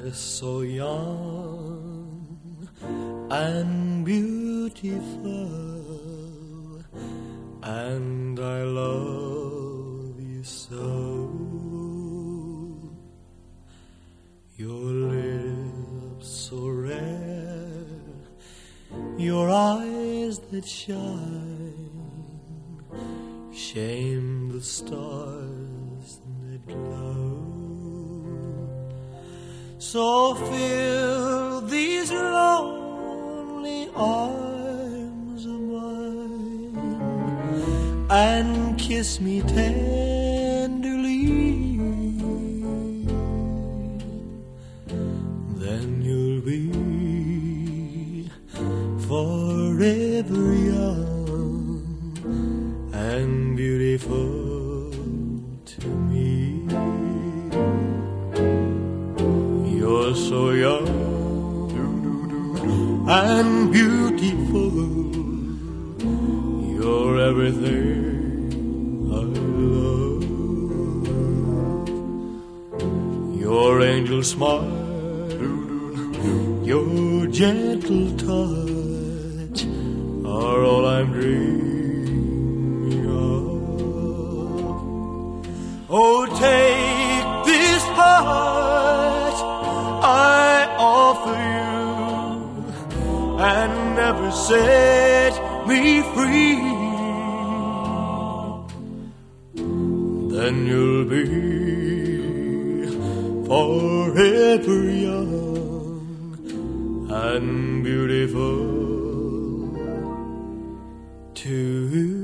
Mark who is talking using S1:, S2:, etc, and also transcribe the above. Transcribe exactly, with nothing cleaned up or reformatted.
S1: so young and beautiful, and I love you so. Your lips so rare, your eyes that shine, shame the stars that glow. So fill these lonely arms of mine and kiss me tenderly. Then you'll be forever young and beautiful to me. You're so young and beautiful. You're everything I love. Your angel smile, your gentle touch are all I'm dreaming of. Oh, take this heart I offer you and never set me free. Then you'll be forever young and beautiful too.